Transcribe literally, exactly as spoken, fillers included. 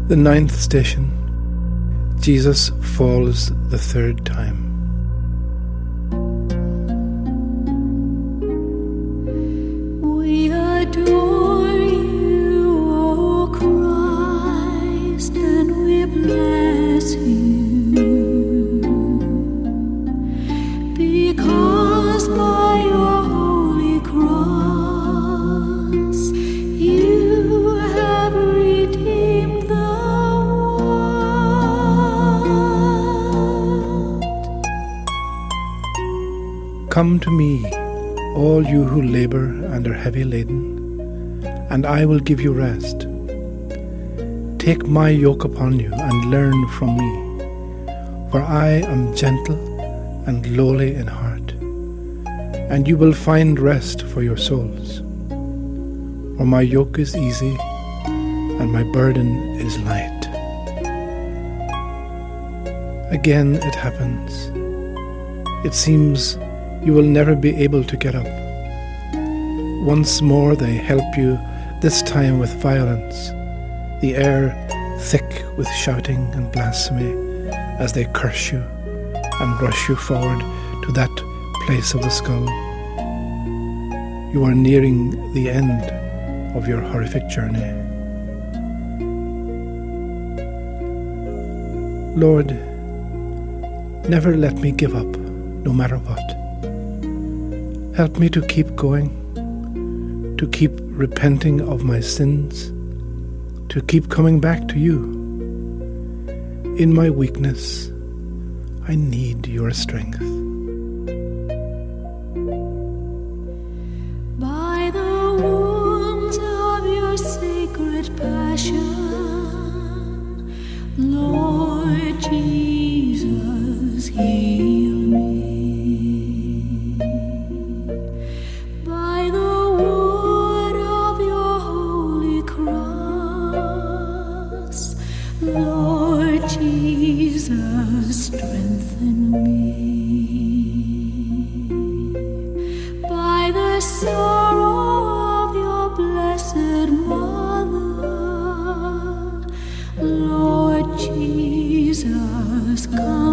The ninth station. Jesus falls the third time. We adore you, O Christ, and we bless you, because by your holy cross you have redeemed the Come to me, all you who labor and are heavy laden, and I will give you rest. Take my yoke upon you and learn from me, for I am gentle and lowly in heart, and you will find rest for your souls. For my yoke is easy and my burden is light. Again it happens. It seems you will never be able to get up. Once more they help you, this time with violence, the air thick with shouting and blasphemy as they curse you and rush you forward to that place of the skull. You are nearing the end of your horrific journey. Lord, never let me give up, no matter what. Help me to keep going, to keep repenting of my sins, to keep coming back to you. In my weakness, I need your strength. by the wounds of your sacred passion, Lord Jesus, heal me. By the wood of your holy cross, Lord Jesus, strengthen me. By the sorrow of your blessed mother, Lord Jesus, come.